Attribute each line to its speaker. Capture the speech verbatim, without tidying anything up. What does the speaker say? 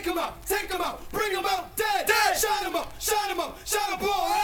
Speaker 1: take 'em out, take 'em out, bring 'em out dead, dead. Shine 'em up, shine 'em up, shine 'em all